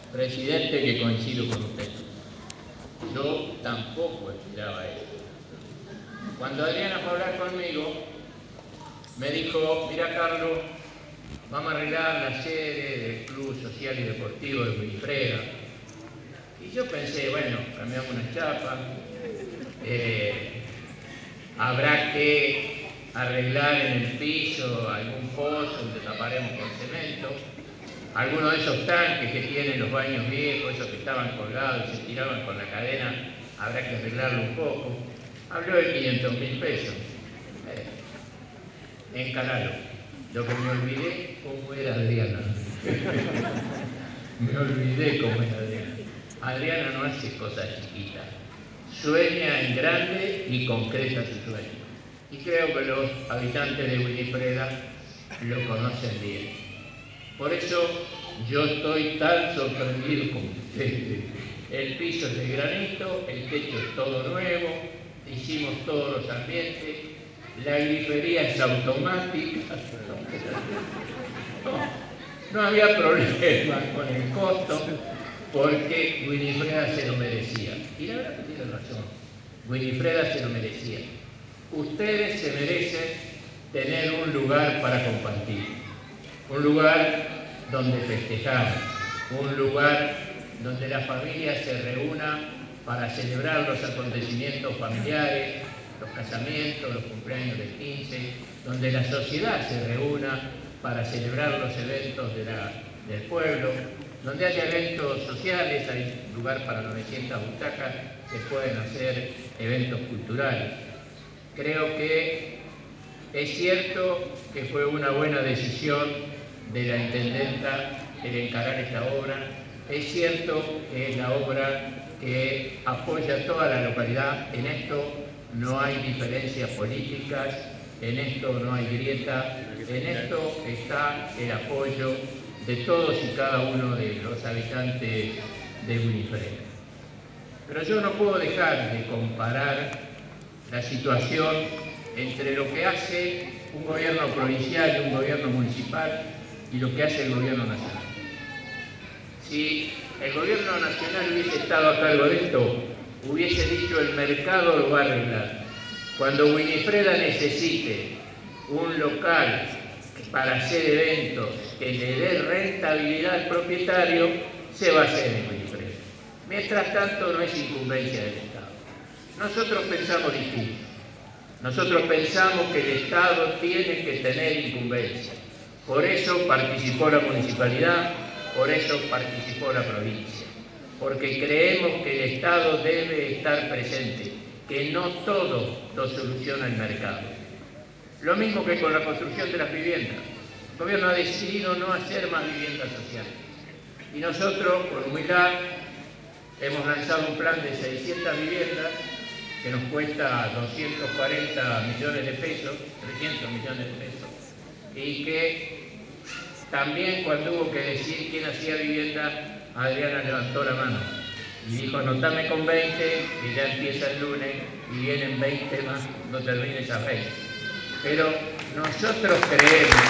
Presidente, que coincido con usted. Yo tampoco esperaba eso. Cuando Adriana fue a hablar conmigo, me dijo: mira, Carlos, vamos a arreglar la sede del Club Social y Deportivo de Winifreda. Y yo pensé, bueno, cambiamos una chapa, habrá que arreglar en el piso algún pozo donde taparemos con cemento, algunos de esos tanques que tienen los baños viejos, esos que estaban colgados y se tiraban con la cadena, habrá que arreglarlo un poco. Habló de 500.000 pesos. Encaralo. Lo que me olvidé cómo era Adriana. Me olvidé cómo era Adriana. Adriana no hace cosas chiquitas. Sueña en grande y concreta su sueño. Y creo que los habitantes de Winifreda lo conocen bien. Por eso yo estoy tan sorprendido como ustedes. El piso es de granito, el techo es todo nuevo, hicimos todos los ambientes, la grifería es automática. No había problema con el costo porque Winifreda se lo merecía. Y la verdad que tiene razón, Winifreda se lo merecía. Ustedes se merecen tener un lugar para compartir, un lugar donde festejar, un lugar donde la familia se reúna para celebrar los acontecimientos familiares, los casamientos, los cumpleaños de 15, donde la sociedad se reúna para celebrar los eventos del pueblo, donde haya eventos sociales, hay lugar para 900 butacas, se pueden hacer eventos culturales. Creo que es cierto que fue una buena decisión de la intendenta el encarar esta obra. Es cierto que es la obra que apoya a toda la localidad. En esto no hay diferencias políticas, en esto no hay grieta, en esto está el apoyo de todos y cada uno de los habitantes de Winifreda. Pero yo no puedo dejar de comparar la situación entre lo que hace un gobierno provincial y un gobierno municipal y lo que hace el gobierno nacional. Si el gobierno nacional hubiese estado a cargo de esto, hubiese dicho: el mercado lo va a arreglar. Cuando Winifreda necesite un local para hacer eventos que le dé rentabilidad al propietario, se va a hacer en Winifreda. Mientras tanto, no es incumbencia del Estado. Nosotros pensamos distinto. Nosotros pensamos que el Estado tiene que tener incumbencia. Por eso participó la municipalidad, por eso participó la provincia. Porque creemos que el Estado debe estar presente, que no todo lo soluciona el mercado. Lo mismo que con la construcción de las viviendas. El gobierno ha decidido no hacer más viviendas sociales. Y nosotros, con humildad, hemos lanzado un plan de 600 viviendas que nos cuesta 240 millones de pesos, 300 millones de pesos, y que también cuando hubo que decir quién hacía vivienda, Adriana levantó la mano y dijo: anotame con 20, y ya empieza el lunes, y vienen 20 más cuando termine esa 20. Pero nosotros creemos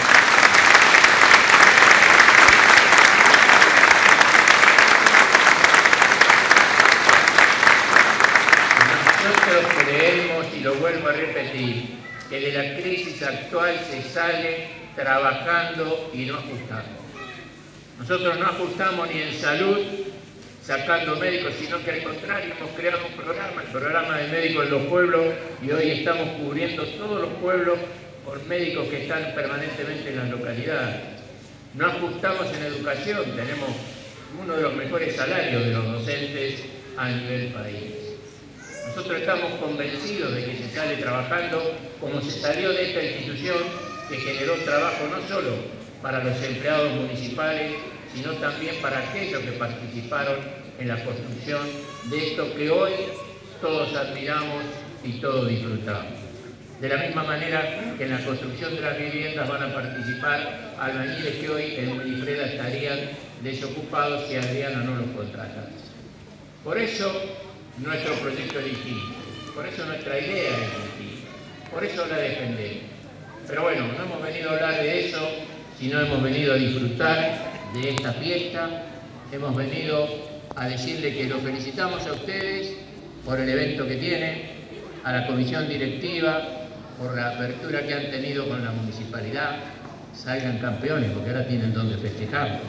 y lo vuelvo a repetir, que de la crisis actual se sale trabajando y no ajustando. Nosotros no ajustamos ni en salud sacando médicos, sino que al contrario hemos creado un programa, el programa de médicos en los pueblos, y hoy estamos cubriendo todos los pueblos con médicos que están permanentemente en las localidades. No ajustamos en educación, tenemos uno de los mejores salarios de los docentes a nivel país. Nosotros estamos convencidos de que se sale trabajando como se salió de esta institución, que generó trabajo no solo para los empleados municipales, sino también para aquellos que participaron en la construcción de esto que hoy todos admiramos y todos disfrutamos. De la misma manera que en la construcción de las viviendas van a participar albañiles que hoy en Winifreda estarían desocupados si Adriana no los contrata. Por eso nuestro proyecto es distinto, por eso nuestra idea es distinta, por eso la defendemos. Pero bueno, no hemos venido a hablar de eso, sino hemos venido a disfrutar de esta fiesta, hemos venido a decirle que los felicitamos a ustedes por el evento que tienen, a la comisión directiva, por la apertura que han tenido con la municipalidad. Salgan campeones, porque ahora tienen donde festejar.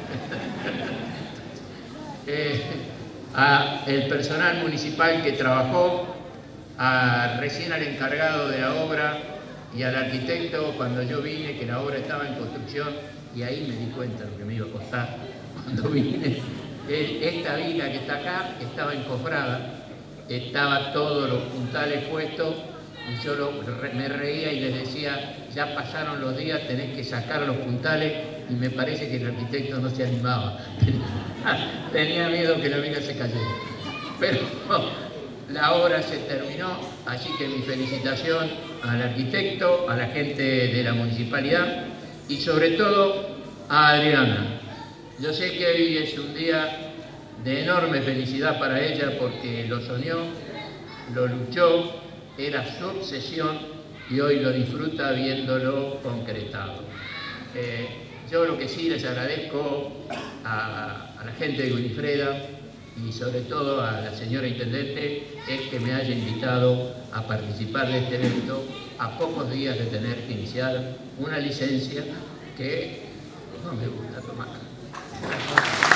A el personal municipal que trabajó, recién al encargado de la obra y al arquitecto cuando yo vine, que la obra estaba en construcción, y ahí me di cuenta de lo que me iba a costar cuando vine. Esta viga que está acá estaba encofrada, estaba todos los puntales puestos, y yo me reía y les decía, ya pasaron los días, tenés que sacar los puntales, y me parece que el arquitecto no se animaba. Tenía miedo que la viga se cayera. Pero la obra se terminó, así que mi felicitación al arquitecto, a la gente de la municipalidad y sobre todo a Adriana. Yo sé que hoy es un día de enorme felicidad para ella porque lo soñó, lo luchó, era su obsesión y hoy lo disfruta viéndolo concretado. Yo lo que sí les agradezco a la gente de Winifreda y sobre todo a la señora Intendente es que me haya invitado a participar de este evento a pocos días de tener que iniciar una licencia que no me gusta tomar.